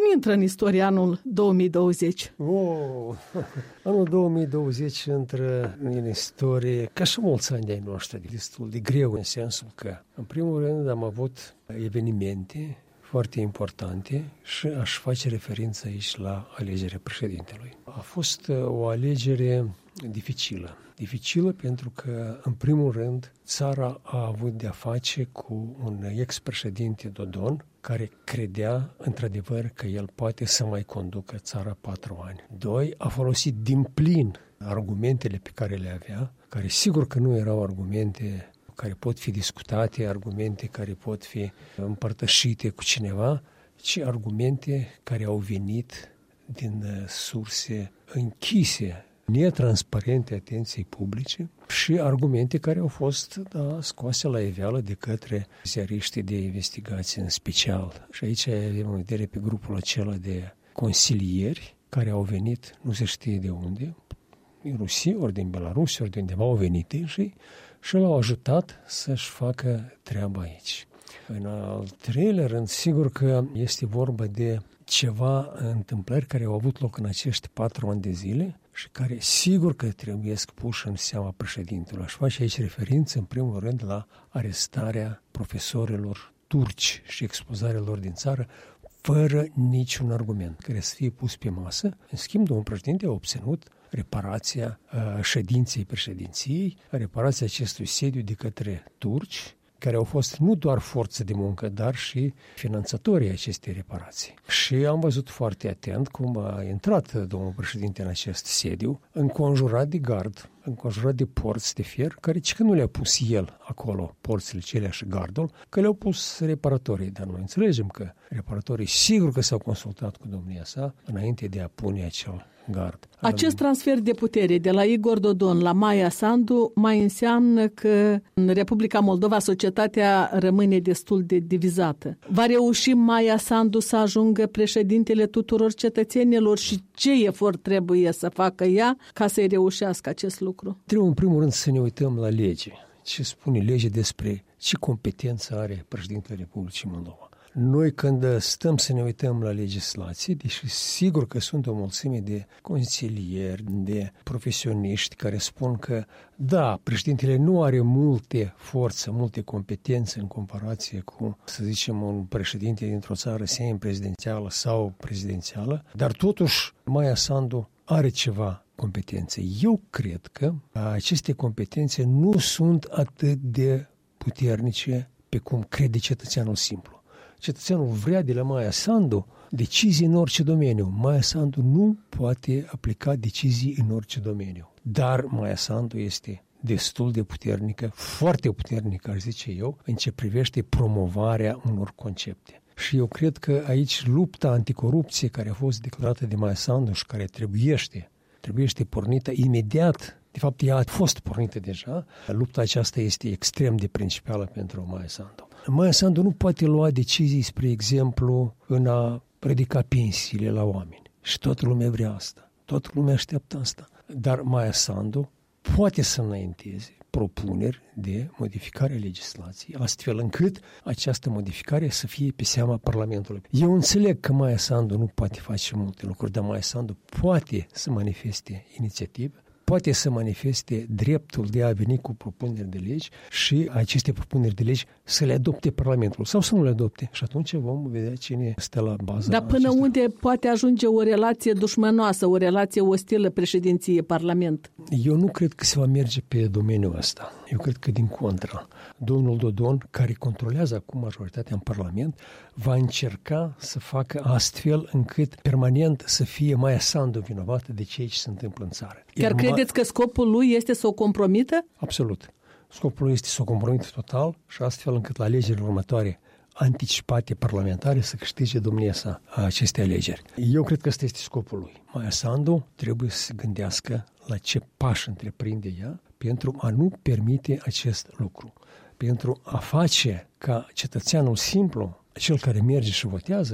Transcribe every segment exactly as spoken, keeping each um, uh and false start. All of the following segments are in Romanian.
intră în istorie anul două mii douăzeci? Oh, anul două mii douăzeci intră în istorie, ca și mulți ani de-ai noștri, destul de greu, în sensul că, în primul rând, am avut evenimente foarte importante și aș face referință aici la alegerea președintelui. A fost o alegere dificilă. Dificilă pentru că, în primul rând, țara a avut de-a face cu un ex-președinte Dodon care credea, într-adevăr, că el poate să mai conducă țara patru ani. Doi, a folosit din plin argumentele pe care le avea, care sigur că nu erau argumente care pot fi discutate, argumente care pot fi împărtășite cu cineva, ci argumente care au venit din surse închise, netransparente atenției publice și argumente care au fost da, scoase la iveală de către ziariștii de investigație în special. Și aici avem în vedere pe grupul acela de consilieri care au venit, nu se știe de unde, din Rusia, ori din Belarus, ori de undeva au venit și, și l-au ajutat să-și facă treaba aici. În al treilea rând, sigur că este vorba de ceva întâmplări care au avut loc în acești patru ani de zile și care sigur că trebuie puși în seama președintelui. Aș face aici referință, în primul rând, la arestarea profesorilor turci și expulzarea lor din țară, fără niciun argument care să fie pus pe masă. În schimb, domnul președinte a obținut reparația uh, ședinței președinției, reparația acestui sediu de către turci, care au fost nu doar forță de muncă, dar și finanțatorii acestei reparații. Și am văzut foarte atent cum a intrat domnul președinte în acest sediu, înconjurat de gard, înconjurat de porți de fier, care cică nu le-a pus el acolo, porțile celea și gardul, că le-au pus reparatorii. Dar noi înțelegem că reparatorii sigur că s-au consultat cu domnia sa înainte de a pune acel gard. Acest transfer de putere de la Igor Dodon la Maia Sandu mai înseamnă că în Republica Moldova societatea rămâne destul de divizată. Va reuși Maia Sandu să ajungă președintele tuturor cetățenilor și ce efort trebuie să facă ea ca să-i reușească acest lucru? Trebuie în primul rând să ne uităm la lege. Ce spune legea despre ce competență are președintele Republicii Moldova. Noi când stăm să ne uităm la legislație, deși sigur că sunt o mulțime de consilieri, de profesioniști care spun că da, președintele nu are multe forțe, multe competențe în comparație cu, să zicem, un președinte dintr-o țară semi-prezidențială sau prezidențială, dar totuși Maia Sandu are ceva competențe. Eu cred că aceste competențe nu sunt atât de puternice pe cum crede cetățeanul simplu. Cetățeanul vrea de la Maia Sandu decizii în orice domeniu. Maia Sandu nu poate aplica decizii în orice domeniu. Dar Maia Sandu este destul de puternică, foarte puternică, aș zice eu, în ce privește promovarea unor concepte. Și eu cred că aici lupta anticorupție care a fost declarată de Maia Sandu și care trebuiește, trebuiește pornită imediat. De fapt, ea a fost pornită deja. Lupta aceasta este extrem de principală pentru Maia Sandu. Maia Sandu nu poate lua decizii, spre exemplu, în a ridica pensiile la oameni. Și toată lumea vrea asta. Toată lumea așteaptă asta. Dar Maia Sandu poate să înainteze propuneri de modificare a legislației, astfel încât această modificare să fie pe seama Parlamentului. Eu înțeleg că Maia Sandu nu poate face multe lucruri, dar Maia Sandu poate să manifeste inițiativă, poate să manifeste dreptul de a veni cu propuneri de legi și aceste propuneri de legi să le adopte Parlamentul sau să nu le adopte. Și atunci vom vedea cine stă la bază. Dar până acestea. Unde poate ajunge o relație dușmănoasă, o relație ostilă președinție-Parlament? Eu nu cred că se va merge pe domeniul ăsta. Eu cred că din contra. Domnul Dodon, care controlează acum majoritatea în Parlament, va încerca să facă astfel încât permanent să fie Maia Sandu vinovată de ceea ce se întâmplă în țară. Chiar Iar credeți că scopul lui este să o compromită? Absolut. Scopul lui este să o compromită total și astfel încât la alegerile următoare anticipate parlamentare să câștige domnia sa aceste alegeri. Eu cred că ăsta este scopul lui. Maia Sandu trebuie să se gândească la ce pași întreprinde ea pentru a nu permite acest lucru. Pentru a face ca cetățeanul simplu, cel care merge și votează,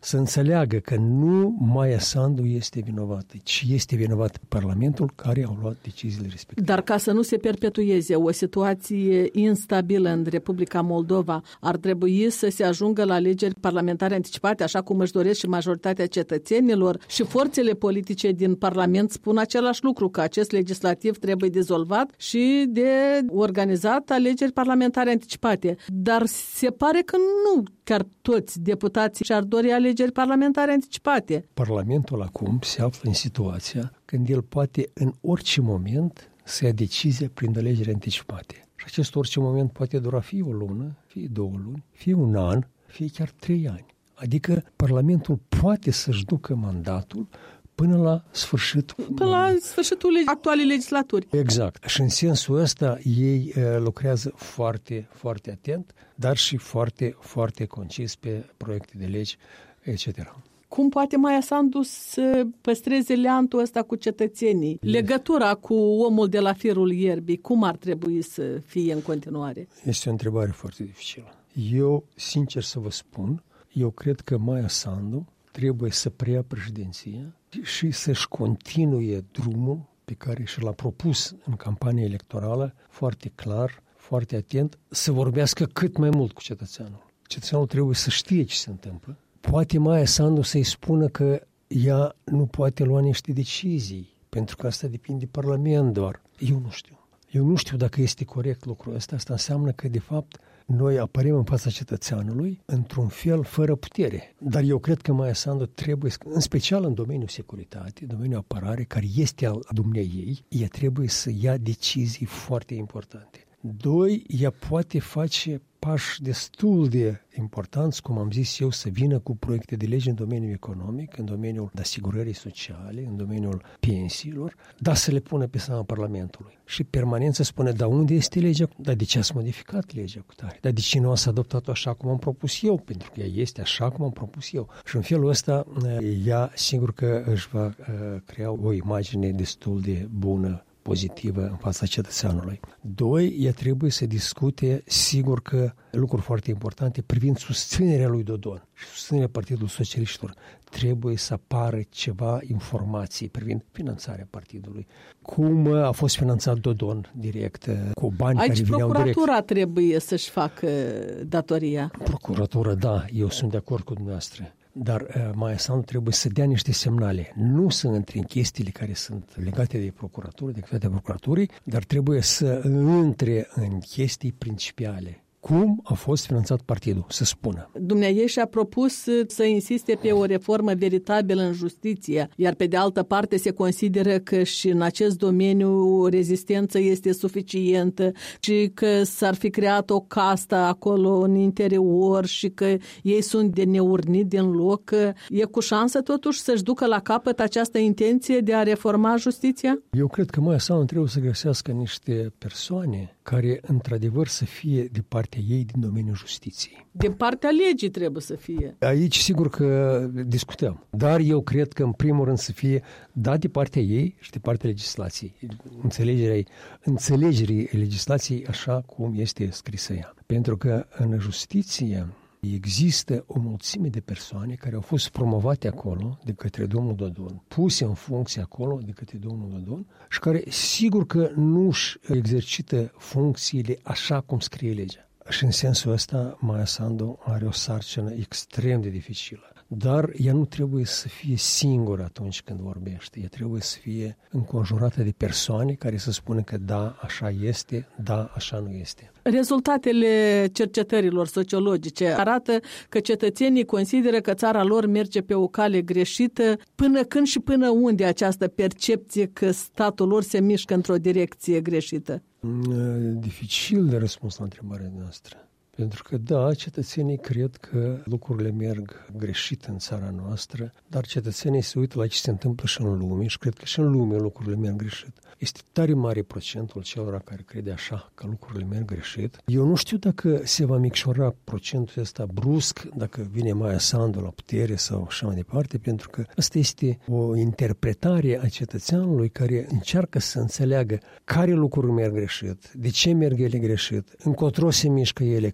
să înțeleagă că nu Maia Sandu este vinovată, ci este vinovat Parlamentul care au luat deciziile respective. Dar ca să nu se perpetueze o situație instabilă în Republica Moldova, ar trebui să se ajungă la alegeri parlamentare anticipate, așa cum își doresc și majoritatea cetățenilor, și forțele politice din Parlament spun același lucru, că acest legislativ trebuie dizolvat și de organizat alegeri parlamentare anticipate. Dar se pare că nu chiar toți deputații și-ar dori alegeri parlamentare anticipate. Parlamentul acum se află în situația când el poate în orice moment să ia decizie prin alegeri anticipate. Și acest orice moment poate dura fie o lună, fie două luni, fie un an, fie chiar trei ani. Adică Parlamentul poate să-și ducă mandatul până la sfârșitul... Până la sfârșitul actualei legislaturi. Exact. Și în sensul ăsta ei uh, lucrează foarte, foarte atent, dar și foarte, foarte concis pe proiecte de legi, et cetera. Cum poate Maia Sandu să păstreze leantul ăsta cu cetățenii? Legătura cu omul de la firul ierbii, cum ar trebui să fie în continuare? Este o întrebare foarte dificilă. Eu, sincer să vă spun, eu cred că Maia Sandu trebuie să preia președinția și să-și continue drumul pe care și l-a propus în campania electorală, foarte clar, foarte atent, să vorbească cât mai mult cu cetățeanul. Cetățeanul trebuie să știe ce se întâmplă. Poate Maia Sandu să-i spună că ea nu poate lua niște decizii, pentru că asta depinde de Parlament doar. Eu nu știu. Eu nu știu dacă este corect lucrul ăsta. Asta înseamnă că, de fapt, noi apărem în fața cetățeanului într-un fel fără putere. Dar eu cred că Maia Sandu trebuie, în special în domeniul securitate, domeniul apărare, care este al dumneiei, ea trebuie să ia decizii foarte importante. Doi, ea poate face pași destul de importanți, cum am zis eu, să vină cu proiecte de lege în domeniul economic, în domeniul asigurării sociale, în domeniul pensiilor, dar să le pună pe seama Parlamentului. Și permanent să spune, dar unde este legea? Dar de ce ați modificat legea cu tare? Dar de ce nu ați adoptat-o așa cum am propus eu? Pentru că ea este așa cum am propus eu. Și în felul ăsta, ea sigur că își va uh, crea o imagine destul de bună, pozitivă în fața cetățeanului. Doi, ea trebuie să discute, sigur că lucruri foarte importante privind susținerea lui Dodon și susținerea Partidului Socialiștilor. Trebuie să apară ceva informații privind finanțarea partidului. Cum a fost finanțat Dodon direct, cu bani Aici care vineau direct. Aici procuratura trebuie să-și facă datoria. Procuratura, da, eu sunt de acord cu dumneavoastră. Dar Maia Sandu trebuie să dea niște semnale, nu să intre în chestiile care sunt legate de procuratură, de activitatea procuraturii, dar trebuie să intre în chestii principiale. Cum a fost finanțat partidul, să spună. Dumnezeu și-a propus să insiste pe o reformă veritabilă în justiție, iar pe de altă parte se consideră că și în acest domeniu rezistența este suficientă și că s-ar fi creat o castă acolo în interior și că ei sunt de neurnit din loc. E cu șansă totuși să-și ducă la capăt această intenție de a reforma justiția? Eu cred că Maia Sandu trebuie să găsească niște persoane care într-adevăr să fie de partea ei din domeniul justiției. De partea legii trebuie să fie. Aici sigur că discutăm, dar eu cred că în primul rând să fie da de partea ei și de partea legislației, înțelegerea, înțelegerii legislației așa cum este scrisă ea. Pentru că în justiție există o mulțime de persoane care au fost promovate acolo de către domnul Dodon, puse în funcție acolo de către domnul Dodon și care sigur că nu își exercită funcțiile așa cum scrie legea. Și în sensul ăsta Maia Sandu are o sarcină extrem de dificilă. Dar ea nu trebuie să fie singură atunci când vorbește. Ea trebuie să fie înconjurată de persoane care să spună că da, așa este, da, așa nu este. Rezultatele cercetărilor sociologice arată că cetățenii consideră că țara lor merge pe o cale greșită. Până când și până unde această percepție că statul lor se mișcă într-o direcție greșită? Dificil de răspuns la întrebarea noastră. Pentru că, da, cetățenii cred că lucrurile merg greșit în țara noastră, dar cetățenii se uită la ce se întâmplă și în lume și cred că și în lume lucrurile merg greșit. Este tare mare procentul celor care crede așa, că lucrurile merg greșit. Eu nu știu dacă se va micșora procentul ăsta brusc, dacă vine Maia Sandu la putere sau așa mai departe, pentru că asta este o interpretare a cetățeanului care încearcă să înțeleagă care lucruri merg greșit, de ce merg ele greșit, încotro se mișcă ele,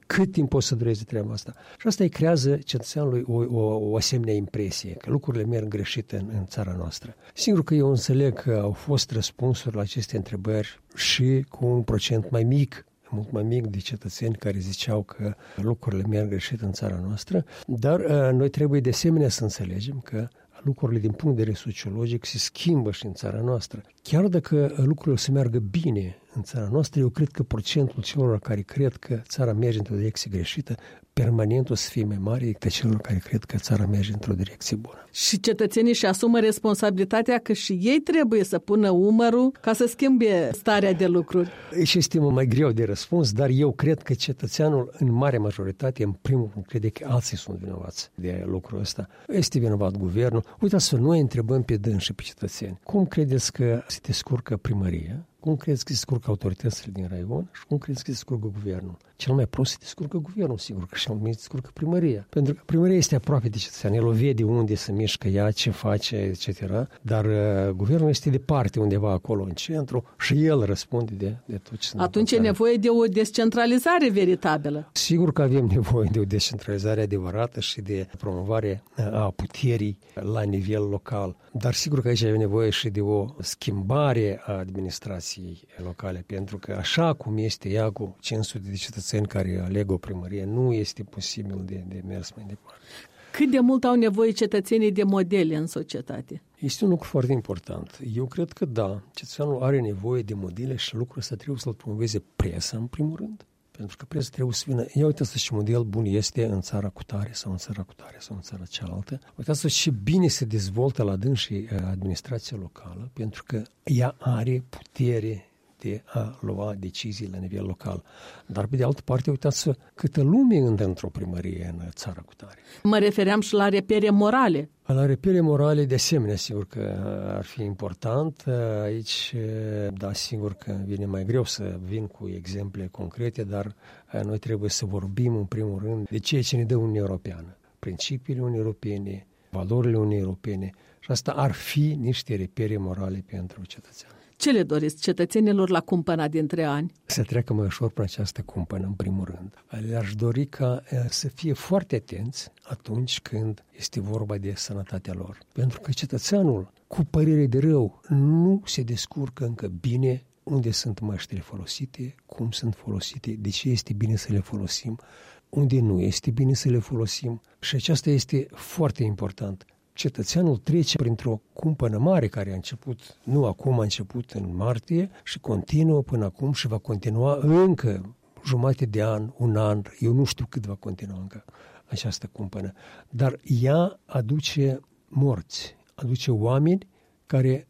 cât timp poate să dureze treaba asta. Și asta îi creează cetățeanului o, o, o asemenea impresie, că lucrurile merg greșite în, în țara noastră. Sigur că eu înțeleg că au fost răspunsuri la aceste întrebări și cu un procent mai mic, mult mai mic de cetățeni care ziceau că lucrurile merg greșit în țara noastră, dar uh, noi trebuie de asemenea să înțelegem că lucrurile din punct de vedere sociologic se schimbă și în țara noastră. Chiar dacă lucrurile o să meargă bine în țara noastră, eu cred că procentul celor care cred că țara merge într-o direcție greșită, permanent o să fie mai mare decât celor care cred că țara merge într-o direcție bună. Și cetățenii își asumă responsabilitatea că și ei trebuie să pună umărul ca să schimbe starea de lucruri. Și este mai greu de răspuns, dar eu cred că cetățeanul, în mare majoritate, în primul rând, crede că alții sunt vinovați de lucrul ăsta. Este vinovat guvernul. Uitați-vă, noi întrebăm pe dâns și pe cetățeni. Cum credeți că se descurcă primăria? Cum credeți că se descurcă autoritățile din raion și cum credeți că se descurcă guvernul? Cel mai prost se descurcă guvernul, sigur, că și mai bine se descurcă primăria. Pentru că primăria este aproape de cetățean, el o vede unde se mișcă ea, ce face, et cetera. Dar uh, guvernul este departe, undeva acolo în centru și el răspunde de, de tot ce se Atunci e nevoie de o descentralizare veritabilă. Sigur că avem nevoie de o descentralizare adevărată și de promovare a puterii la nivel local. Dar sigur că aici avem nevoie și de o schimbare a administrației locale, pentru că așa cum este ea cu cinci sute de cetățeni care aleg o primărie, nu este posibil de, de mers mai departe. Cât de mult au nevoie cetățenii de modele în societate? Este un lucru foarte important. Eu cred că da, cetățeanul are nevoie de modele și lucrul ăsta trebuie să-l promoveze presa în primul rând. Pentru că presa trebuie să vină. Ia uitați-vă ce model bun este în țara cu tare sau în țara cu tare sau în țara cealaltă. Uitați-vă ce bine se dezvoltă la dânsii administrația locală, pentru că ea are putere de a lua decizii la nivel local. Dar, pe de altă parte, uitați-vă câtă lume intră într-o primărie în țara cu tare. Mă refeream și la repere morale. La repere morale, de asemenea, sigur că ar fi important. Aici, da, sigur că vine mai greu să vin cu exemple concrete, dar noi trebuie să vorbim, în primul rând, de ceea ce ne dă Uniunea Europeană. Principiile Uniunii Europene, valorile Uniunii Europene. Și asta ar fi niște repere morale pentru cetățean. Ce le doriți cetățenilor la cumpăna dintre ani? Să treacă mai ușor prin această cumpănă, în primul rând. Le-aș dori ca să fie foarte atenți atunci când este vorba de sănătatea lor. Pentru că cetățeanul, cu părere de rău, nu se descurcă încă bine unde sunt măștile folosite, cum sunt folosite, de ce este bine să le folosim, unde nu este bine să le folosim. Și aceasta este foarte important. Cetățeanul trece printr-o cumpănă mare care a început, nu acum, a început în martie și continuă până acum și va continua încă jumătate de an, un an, eu nu știu cât va continua încă această cumpănă. Dar ea aduce morți, aduce oameni care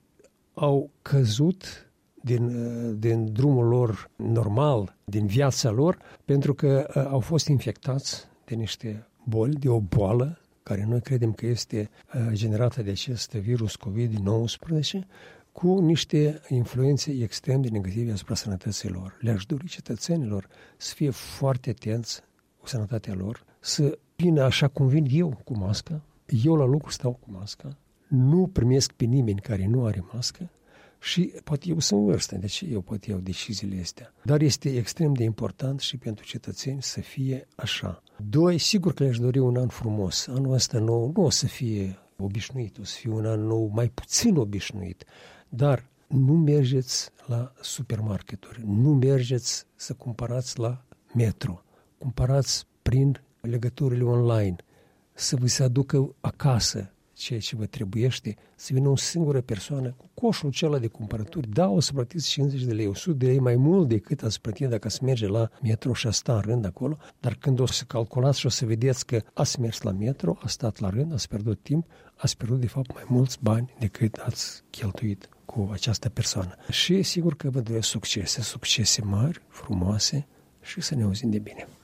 au căzut din, din drumul lor normal, din viața lor, pentru că au fost infectați de niște boli, de o boală, care noi credem că este generată de acest virus covid nouăsprezece, cu niște influențe extrem de negative asupra sănătății lor. Le-aș dori cetățenilor să fie foarte atenți cu sănătatea lor, să vină așa cum vin eu cu mască. Eu la lucru stau cu mască, nu primesc pe nimeni care nu are mască și poate eu sunt în vârstă, deci eu pot iau deciziile astea. Dar este extrem de important și pentru cetățeni să fie așa. Doi, sigur că le-aș dori un an frumos. Anul ăsta nou nu o să fie obișnuit, o să fie un an nou mai puțin obișnuit, dar nu mergeți la supermarketuri, nu mergeți să cumpărați la metro, cumpărați prin legăturile online, să vă se aducă acasă ceea ce vă trebuiește, să vină o singură persoană cu coșul acela de cumpărături. Da, o să plătiți cincizeci de lei, o sută de lei mai mult decât ați plătit dacă ați merge la metro și a sta în rând acolo, dar când o să calculați și o să vedeți că ați mers la metro, ați stat la rând, ați pierdut timp, ați pierdut de fapt mai mulți bani decât ați cheltuit cu această persoană. Și sigur că vă doresc succese, succese mari, frumoase și să ne auzim de bine.